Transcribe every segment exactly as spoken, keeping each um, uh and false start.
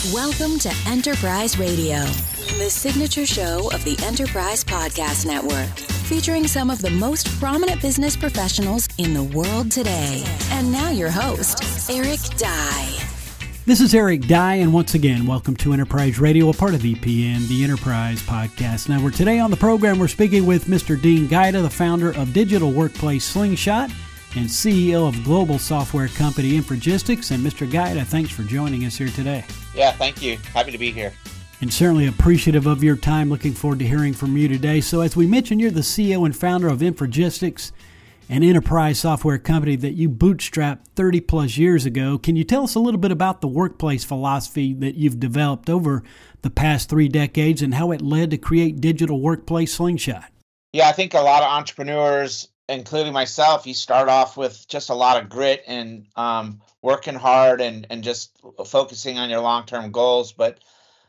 Welcome to Enterprise Radio, the signature show of the Enterprise Podcast Network, featuring some of the most prominent business professionals in the world today. And now your host, Eric Dye. This is Eric Dye, and once again, welcome to Enterprise Radio, a part of E P N, the Enterprise Podcast Network. Today on the program, we're speaking with Mister Dean Guida, the founder of Digital Workplace Slingshot and C E O of global software company Infragistics. And Mister Guida, thanks for joining us here today. Yeah, thank you. Happy to be here. And certainly appreciative of your time. Looking forward to hearing from you today. So as we mentioned, you're the C E O and founder of Infragistics, an enterprise software company that you bootstrapped thirty plus years ago. Can you tell us a little bit about the workplace philosophy that you've developed over the past three decades and how it led to create Digital Workplace Slingshot? Yeah, I think a lot of entrepreneurs, including myself, you start off with just a lot of grit and um, working hard and, and just focusing on your long-term goals. But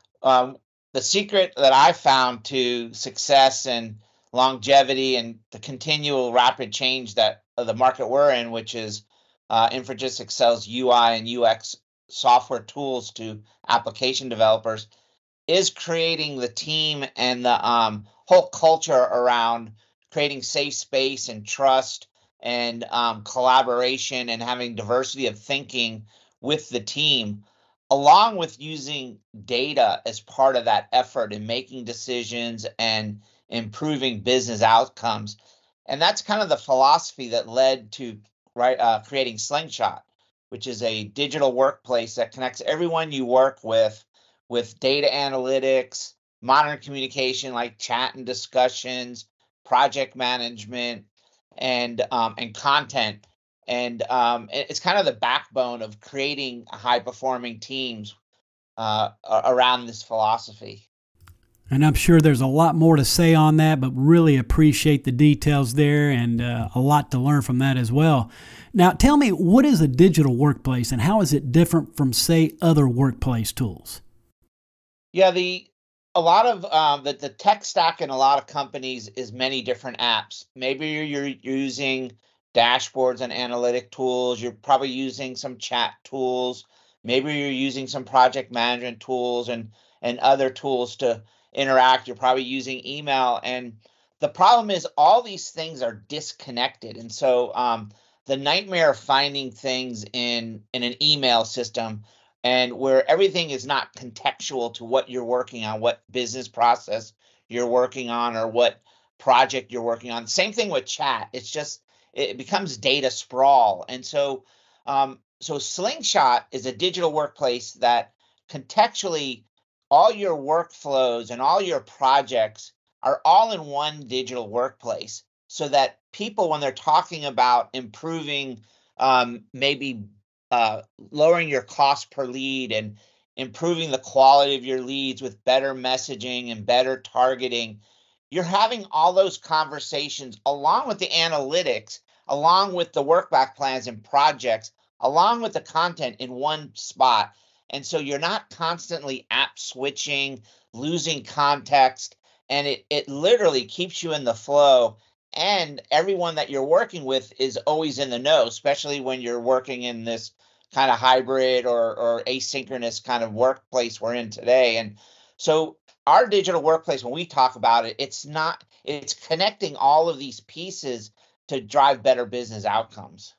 um, the secret that I found to success and longevity and the continual rapid change that uh, the market we're in, which is uh, Infragistics sells U I and U X software tools to application developers, is creating the team and the um, whole culture around creating safe space and trust and um, collaboration and having diversity of thinking with the team, along with using data as part of that effort in making decisions and improving business outcomes. And that's kind of the philosophy that led to right uh, creating Slingshot, which is a digital workplace that connects everyone you work with with data analytics, modern communication like chat and discussions, project management, and um, and content. And um, it's kind of the backbone of creating high-performing teams uh, around this philosophy. And I'm sure there's a lot more to say on that, but really appreciate the details there and uh, a lot to learn from that as well. Now, tell me, what is a digital workplace and how is it different from, say, other workplace tools? Yeah, the a lot of um, the, the tech stack in a lot of companies is many different apps. Maybe you're, you're using dashboards and analytic tools. You're probably using some chat tools. Maybe you're using some project management tools and, and other tools to interact. You're probably using email. And the problem is all these things are disconnected. And so um, the nightmare of finding things in, in an email system and where everything is not contextual to what you're working on, what business process you're working on, or what project you're working on. Same thing with chat. It's just, it becomes data sprawl. And so, um, so Slingshot is a digital workplace that contextually all your workflows and all your projects are all in one digital workplace so that people, when they're talking about improving, um, maybe uh, lowering your cost per lead and improving the quality of your leads with better messaging and better targeting, you're having all those conversations along with the analytics, along with the work back plans and projects, along with the content in one spot. And so you're not constantly app switching, losing context, and it, it literally keeps you in the flow. And everyone that you're working with is always in the know, especially when you're working in this kind of hybrid or, or asynchronous kind of workplace we're in today. And so our digital workplace, when we talk about it, it's not, it's connecting all of these pieces to drive better business outcomes.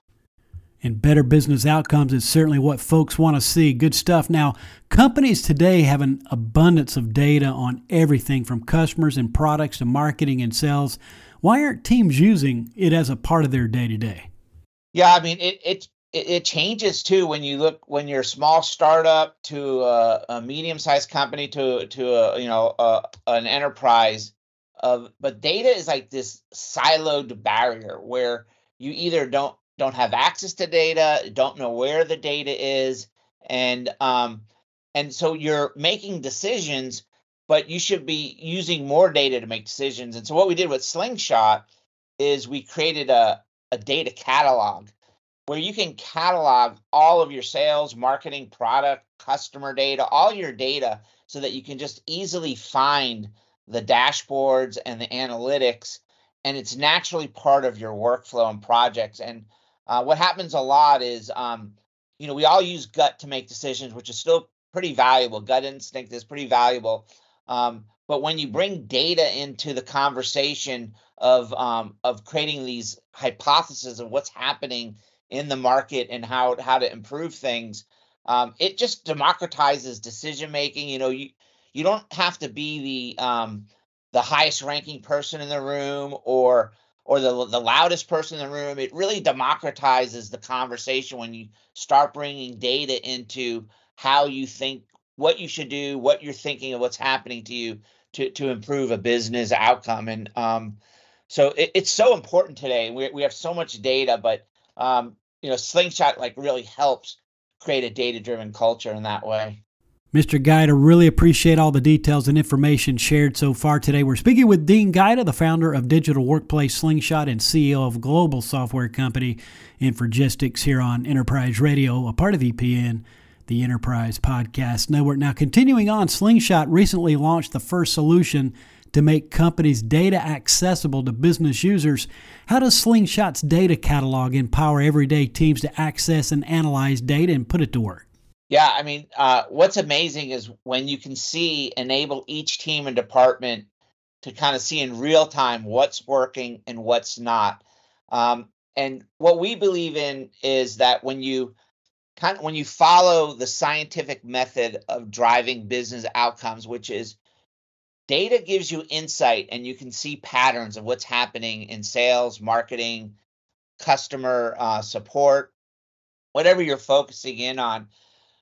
And better business outcomes is certainly what folks want to see. Good stuff. Now, companies today have an abundance of data on everything from customers and products to marketing and sales. Why aren't teams using it as a part of their day-to-day? Yeah, I mean, it it it changes too when you look when you're a small startup to a, a medium-sized company to to a, you know a, an enterprise. Of but data is like this siloed barrier where you either don't don't have access to data, don't know where the data is, and um and so you're making decisions, but you should be using more data to make decisions. And so what we did with Slingshot is we created a, a data catalog where you can catalog all of your sales, marketing, product, customer data, all your data, so that you can just easily find the dashboards and the analytics, and it's naturally part of your workflow and projects. And uh, what happens a lot is, um, you know, we all use gut to make decisions, which is still pretty valuable. Gut instinct is pretty valuable. Um, but when you bring data into the conversation of um, of creating these hypotheses of what's happening in the market and how how to improve things, um, it just democratizes decision making. You know, you you don't have to be the um, the highest ranking person in the room or or the the loudest person in the room. It really democratizes the conversation when you start bringing data into how you think, what you should do, what you're thinking of what's happening to you to to improve a business outcome. And um, so it, it's so important today. We we have so much data, but um, you know, Slingshot like really helps create a data-driven culture in that way. Mister Guida, really appreciate all the details and information shared so far today. We're speaking with Dean Guida, the founder of Digital Workplace Slingshot and C E O of global software company Infragistics, here on Enterprise Radio, a part of E P N, the Enterprise Podcast Network. Now, continuing on, Slingshot recently launched the first solution to make companies' data accessible to business users. How does Slingshot's data catalog empower everyday teams to access and analyze data and put it to work? Yeah, I mean, uh, what's amazing is when you can see, enable each team and department to kind of see in real time what's working and what's not. Um, and what we believe in is that when you kind of, when you follow the scientific method of driving business outcomes, which is data gives you insight and you can see patterns of what's happening in sales, marketing, customer uh, support, whatever you're focusing in on.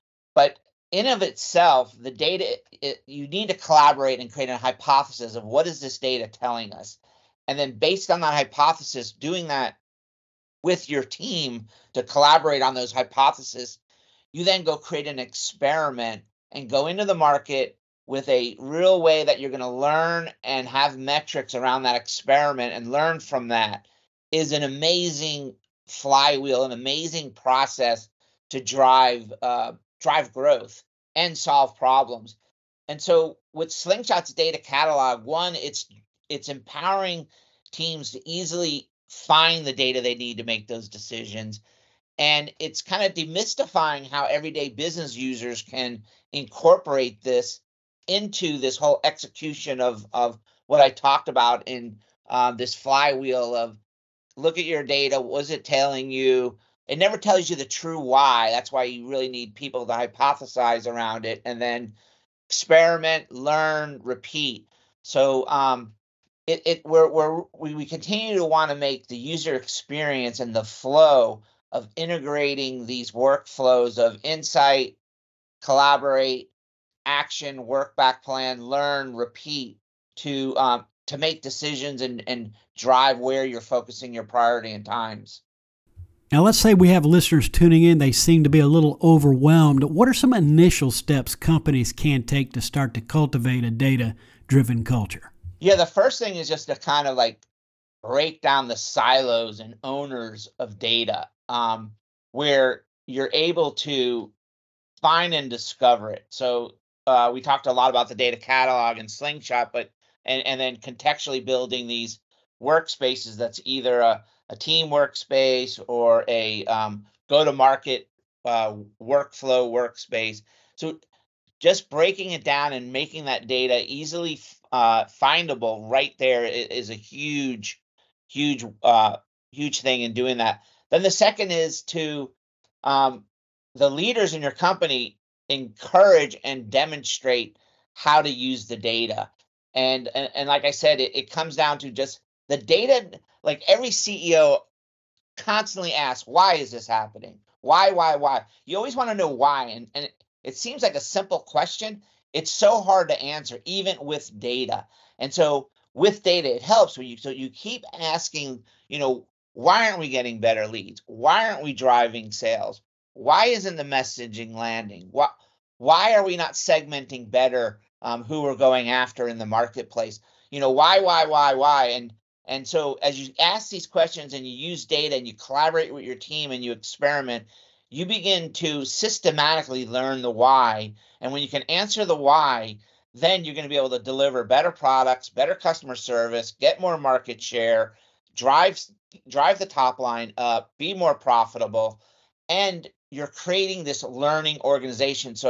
But in of itself, the data, it, you need to collaborate and create a hypothesis of what is this data telling us? And then based on that hypothesis, doing that with your team to collaborate on those hypotheses, you then go create an experiment and go into the market with a real way that you're going to learn and have metrics around that experiment and learn from that is an amazing flywheel, an amazing process to drive uh, drive growth and solve problems. And so with Slingshot's data catalog, one, it's it's empowering teams to easily find the data they need to make those decisions. And it's kind of demystifying how everyday business users can incorporate this into this whole execution of, of what I talked about in uh, this flywheel of look at your data. What is it telling you? It never tells you the true why. That's why you really need people to hypothesize around it and then experiment, learn, repeat. So um, it, it we're, we're, we we continue to want to make the user experience and the flow of integrating these workflows of insight, collaborate, action, work back plan, learn, repeat to um, to make decisions and, and drive where you're focusing your priority and times. Now, let's say we have listeners tuning in. They seem to be a little overwhelmed. What are some initial steps companies can take to start to cultivate a data-driven culture? Yeah, the first thing is just to kind of like break down the silos and owners of data, um, where you're able to find and discover it. So uh, we talked a lot about the data catalog and Slingshot, but and, and then contextually building these workspaces that's either a a team workspace or a um, go-to-market uh, workflow workspace. So just breaking it down and making that data easily uh, findable right there is a huge, huge, uh, huge thing in doing that. Then the second is to um, the leaders in your company encourage and demonstrate how to use the data. And and, and like I said, it, it comes down to just the data. Like every C E O constantly asks, why is this happening? Why, why, why? You always want to know why. And, and it, it seems like a simple question. It's so hard to answer, even with data. And so with data, it helps when you, so you keep asking, you know, why aren't we getting better leads? Why aren't we driving sales? Why isn't the messaging landing? Why, why are we not segmenting better um, who we're going after in the marketplace? You know, why, why, why, why? And And so as you ask these questions and you use data and you collaborate with your team and you experiment, you begin to systematically learn the why. And when you can answer the why, then you're going to be able to deliver better products, better customer service, get more market share, drive, drive the top line up, be more profitable, and you're creating this learning organization. So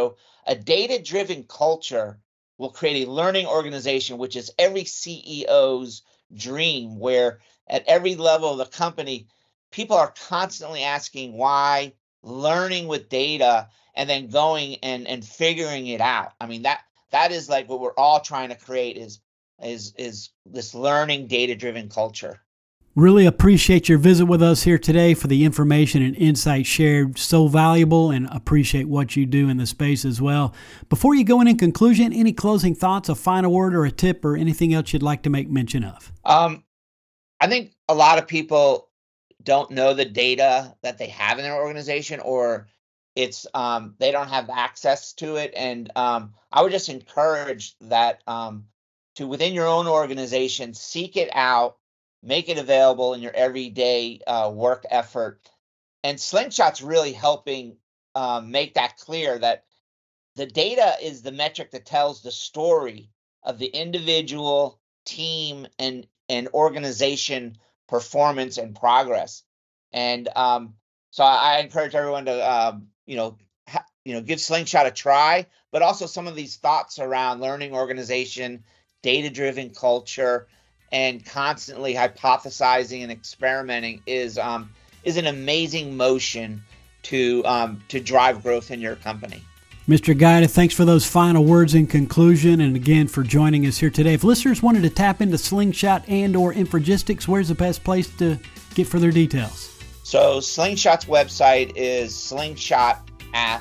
a data-driven culture will create a learning organization, which is every C E O's dream, where at every level of the company, people are constantly asking why, learning with data, and then going and, and figuring it out. I mean, that that is like what we're all trying to create is, is, is this learning data-driven culture. Really appreciate your visit with us here today for the information and insight shared. So valuable, and appreciate what you do in the space as well. Before you go in, in conclusion, any closing thoughts, a final word or a tip or anything else you'd like to make mention of? Um, I think a lot of people don't know the data that they have in their organization, or it's um, they don't have access to it. And um, I would just encourage that um, to, within your own organization, seek it out, make it available in your everyday uh, work effort. And Slingshot's really helping um, make that clear, that the data is the metric that tells the story of the individual, team, and, and organization performance and progress. And um, so I, I encourage everyone to, um, you know, ha- you know, give Slingshot a try, but also some of these thoughts around learning organization, data-driven culture, and constantly hypothesizing and experimenting is um, is an amazing motion to um, to drive growth in your company. Mister Guida, thanks for those final words in conclusion, and again for joining us here today. If listeners wanted to tap into Slingshot and or Infragistics, where's the best place to get further details? So Slingshot's website is slingshot app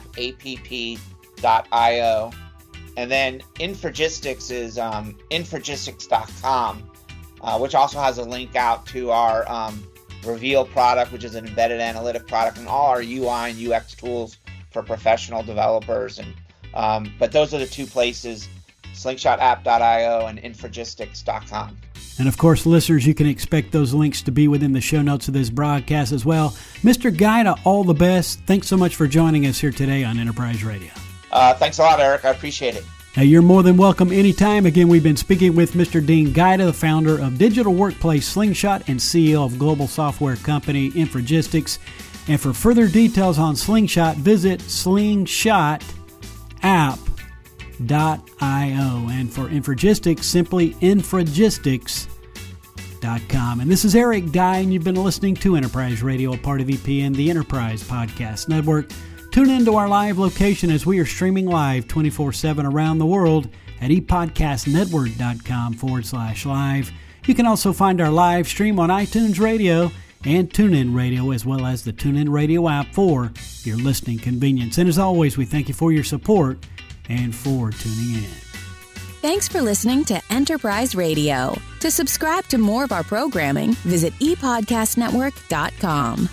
dot io, and then Infragistics is um, infragistics dot com. Uh, which also has a link out to our um, Reveal product, which is an embedded analytic product, and all our U I and U X tools for professional developers. And um, but those are the two places, slingshot app dot io and infragistics dot com. And of course, listeners, you can expect those links to be within the show notes of this broadcast as well. Mister Guida, all the best. Thanks so much for joining us here today on Enterprise Radio. Uh, thanks a lot, Eric. I appreciate it. Now, you're more than welcome anytime. Again, we've been speaking with Mister Dean Guida, the founder of Digital Workplace Slingshot and C E O of global software company Infragistics. And for further details on Slingshot, visit slingshot app dot io. And for Infragistics, simply infragistics dot com. And this is Eric Dye, and you've been listening to Enterprise Radio, a part of E P N, the Enterprise Podcast Network. Tune in to our live location as we are streaming live twenty-four seven around the world at epodcastnetwork.com forward slash live. You can also find our live stream on iTunes Radio and TuneIn Radio, as well as the TuneIn Radio app for your listening convenience. And as always, we thank you for your support and for tuning in. Thanks for listening to Enterprise Radio. To subscribe to more of our programming, visit e podcast network dot com.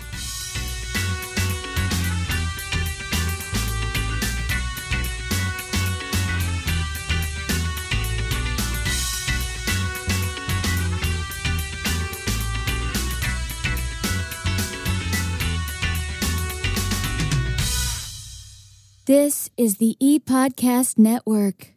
This is the ePodcast Network.